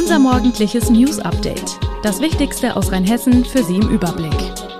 Unser morgendliches News-Update. Das Wichtigste aus Rheinhessen für Sie im Überblick.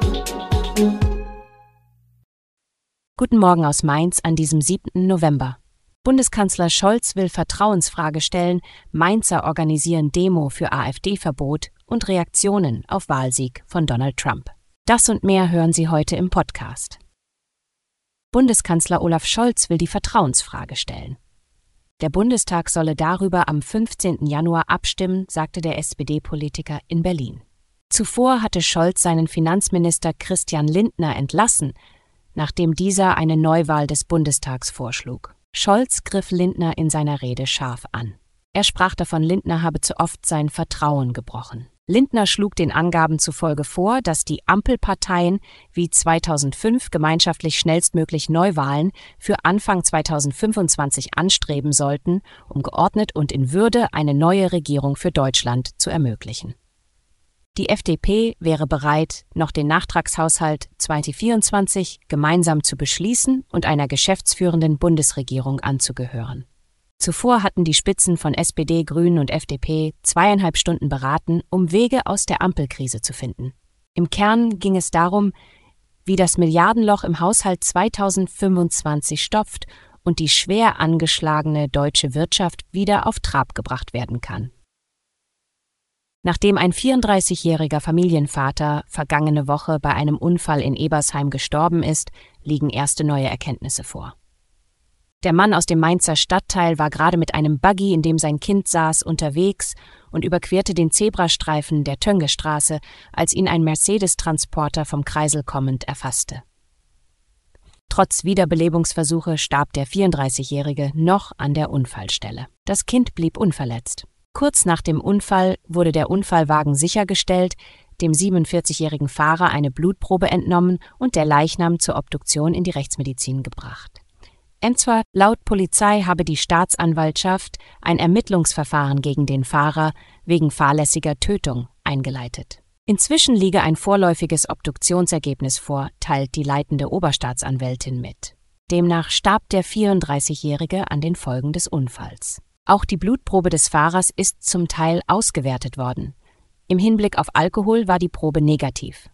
Guten Morgen aus Mainz an diesem 7. November. Bundeskanzler Scholz will Vertrauensfrage stellen, Mainzer organisieren Demo für AfD-Verbot und Reaktionen auf Wahlsieg von Donald Trump. Das und mehr hören Sie heute im Podcast. Bundeskanzler Olaf Scholz will die Vertrauensfrage stellen. Der Bundestag solle darüber am 15. Januar abstimmen, sagte der SPD-Politiker in Berlin. Zuvor hatte Scholz seinen Finanzminister Christian Lindner entlassen, nachdem dieser eine Neuwahl des Bundestags vorschlug. Scholz griff Lindner in seiner Rede scharf an. Er sprach davon, Lindner habe zu oft sein Vertrauen gebrochen. Lindner schlug den Angaben zufolge vor, dass die Ampelparteien wie 2005 gemeinschaftlich schnellstmöglich Neuwahlen für Anfang 2025 anstreben sollten, um geordnet und in Würde eine neue Regierung für Deutschland zu ermöglichen. Die FDP wäre bereit, noch den Nachtragshaushalt 2024 gemeinsam zu beschließen und einer geschäftsführenden Bundesregierung anzugehören. Zuvor hatten die Spitzen von SPD, Grünen und FDP 2,5 Stunden beraten, um Wege aus der Ampelkrise zu finden. Im Kern ging es darum, wie das Milliardenloch im Haushalt 2025 stopft und die schwer angeschlagene deutsche Wirtschaft wieder auf Trab gebracht werden kann. Nachdem ein 34-jähriger Familienvater vergangene Woche bei einem Unfall in Ebersheim gestorben ist, liegen erste neue Erkenntnisse vor. Der Mann aus dem Mainzer Stadtteil war gerade mit einem Buggy, in dem sein Kind saß, unterwegs und überquerte den Zebrastreifen der Töngestraße, als ihn ein Mercedes-Transporter vom Kreisel kommend erfasste. Trotz Wiederbelebungsversuche starb der 34-Jährige noch an der Unfallstelle. Das Kind blieb unverletzt. Kurz nach dem Unfall wurde der Unfallwagen sichergestellt, dem 47-jährigen Fahrer eine Blutprobe entnommen und der Leichnam zur Obduktion in die Rechtsmedizin gebracht. Laut Polizei habe die Staatsanwaltschaft ein Ermittlungsverfahren gegen den Fahrer wegen fahrlässiger Tötung eingeleitet. Inzwischen liege ein vorläufiges Obduktionsergebnis vor, teilt die leitende Oberstaatsanwältin mit. Demnach starb der 34-Jährige an den Folgen des Unfalls. Auch die Blutprobe des Fahrers ist zum Teil ausgewertet worden. Im Hinblick auf Alkohol war die Probe negativ.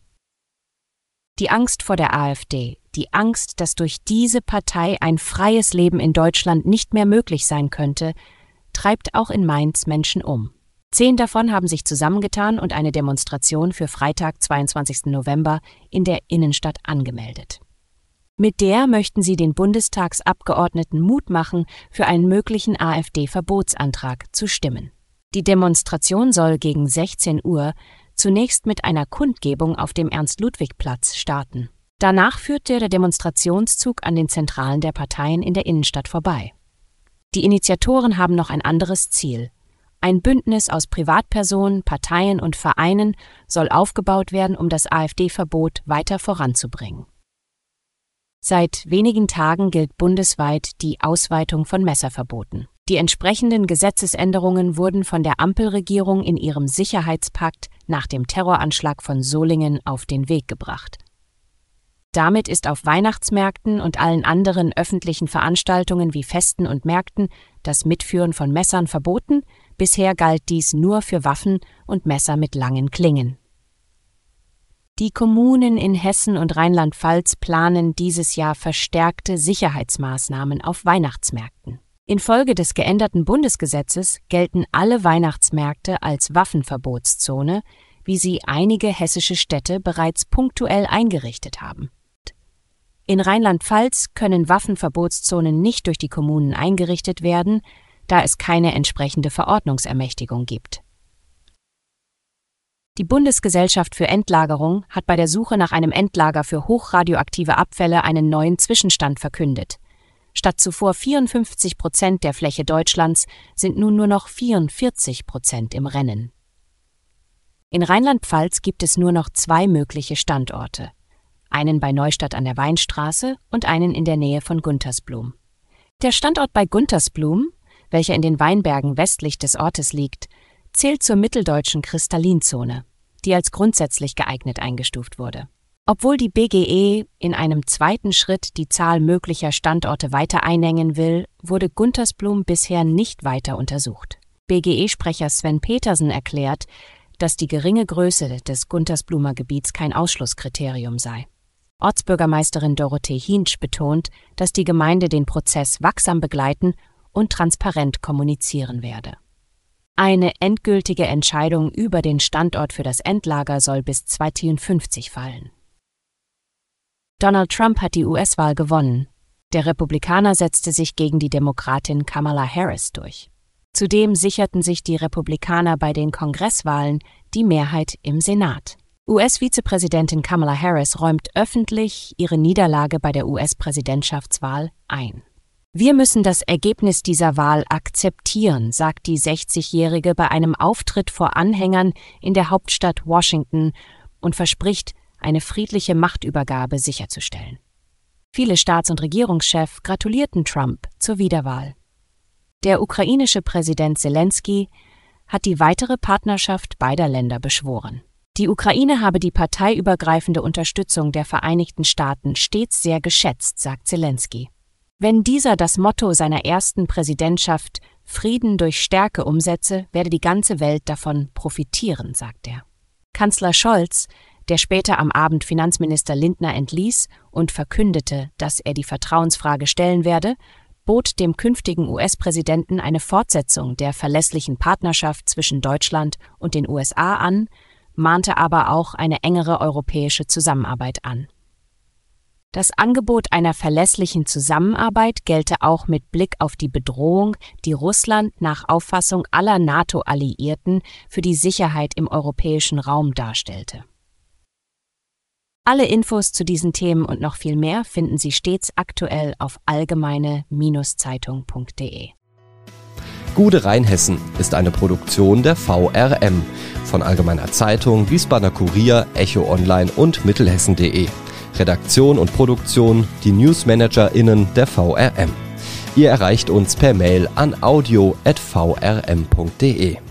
Die Angst vor der AfD, die Angst, dass durch diese Partei ein freies Leben in Deutschland nicht mehr möglich sein könnte, treibt auch in Mainz Menschen um. 10 davon haben sich zusammengetan und eine Demonstration für Freitag, 22. November in der Innenstadt angemeldet. Mit der möchten sie den Bundestagsabgeordneten Mut machen, für einen möglichen AfD-Verbotsantrag zu stimmen. Die Demonstration soll gegen 16 Uhr zunächst mit einer Kundgebung auf dem Ernst-Ludwig-Platz starten. Danach führte der Demonstrationszug an den Zentralen der Parteien in der Innenstadt vorbei. Die Initiatoren haben noch ein anderes Ziel. Ein Bündnis aus Privatpersonen, Parteien und Vereinen soll aufgebaut werden, um das AfD-Verbot weiter voranzubringen. Seit wenigen Tagen gilt bundesweit die Ausweitung von Messerverboten. Die entsprechenden Gesetzesänderungen wurden von der Ampelregierung in ihrem Sicherheitspakt nach dem Terroranschlag von Solingen auf den Weg gebracht. Damit ist auf Weihnachtsmärkten und allen anderen öffentlichen Veranstaltungen wie Festen und Märkten das Mitführen von Messern verboten. Bisher galt dies nur für Waffen und Messer mit langen Klingen. Die Kommunen in Hessen und Rheinland-Pfalz planen dieses Jahr verstärkte Sicherheitsmaßnahmen auf Weihnachtsmärkten. Infolge des geänderten Bundesgesetzes gelten alle Weihnachtsmärkte als Waffenverbotszone, wie sie einige hessische Städte bereits punktuell eingerichtet haben. In Rheinland-Pfalz können Waffenverbotszonen nicht durch die Kommunen eingerichtet werden, da es keine entsprechende Verordnungsermächtigung gibt. Die Bundesgesellschaft für Endlagerung hat bei der Suche nach einem Endlager für hochradioaktive Abfälle einen neuen Zwischenstand verkündet. Statt zuvor 54% der Fläche Deutschlands sind nun nur noch 44% im Rennen. In Rheinland-Pfalz gibt es nur noch 2 mögliche Standorte. Einen bei Neustadt an der Weinstraße und einen in der Nähe von Guntersblum. Der Standort bei Guntersblum, welcher in den Weinbergen westlich des Ortes liegt, zählt zur mitteldeutschen Kristallinzone, die als grundsätzlich geeignet eingestuft wurde. Obwohl die BGE in einem zweiten Schritt die Zahl möglicher Standorte weiter einengen will, wurde Guntersblum bisher nicht weiter untersucht. BGE-Sprecher Sven Petersen erklärt, dass die geringe Größe des Guntersblumer Gebiets kein Ausschlusskriterium sei. Ortsbürgermeisterin Dorothee Hinsch betont, dass die Gemeinde den Prozess wachsam begleiten und transparent kommunizieren werde. Eine endgültige Entscheidung über den Standort für das Endlager soll bis 2050 fallen. Donald Trump hat die US-Wahl gewonnen. Der Republikaner setzte sich gegen die Demokratin Kamala Harris durch. Zudem sicherten sich die Republikaner bei den Kongresswahlen die Mehrheit im Senat. US-Vizepräsidentin Kamala Harris räumt öffentlich ihre Niederlage bei der US-Präsidentschaftswahl ein. Wir müssen das Ergebnis dieser Wahl akzeptieren, sagt die 60-Jährige bei einem Auftritt vor Anhängern in der Hauptstadt Washington und verspricht, eine friedliche Machtübergabe sicherzustellen. Viele Staats- und Regierungschefs gratulierten Trump zur Wiederwahl. Der ukrainische Präsident Zelensky hat die weitere Partnerschaft beider Länder beschworen. Die Ukraine habe die parteiübergreifende Unterstützung der Vereinigten Staaten stets sehr geschätzt, sagt Zelensky. Wenn dieser das Motto seiner ersten Präsidentschaft Frieden durch Stärke umsetze, werde die ganze Welt davon profitieren, sagt er. Kanzler Scholz, der später am Abend Finanzminister Lindner entließ und verkündete, dass er die Vertrauensfrage stellen werde, bot dem künftigen US-Präsidenten eine Fortsetzung der verlässlichen Partnerschaft zwischen Deutschland und den USA an, mahnte aber auch eine engere europäische Zusammenarbeit an. Das Angebot einer verlässlichen Zusammenarbeit gelte auch mit Blick auf die Bedrohung, die Russland nach Auffassung aller NATO-Alliierten für die Sicherheit im europäischen Raum darstellte. Alle Infos zu diesen Themen und noch viel mehr finden Sie stets aktuell auf allgemeine-zeitung.de. Gude Rheinhessen ist eine Produktion der VRM von Allgemeiner Zeitung, Wiesbadener Kurier, Echo Online und Mittelhessen.de. Redaktion und Produktion die NewsmanagerInnen der VRM. Ihr erreicht uns per Mail an audio@vrm.de.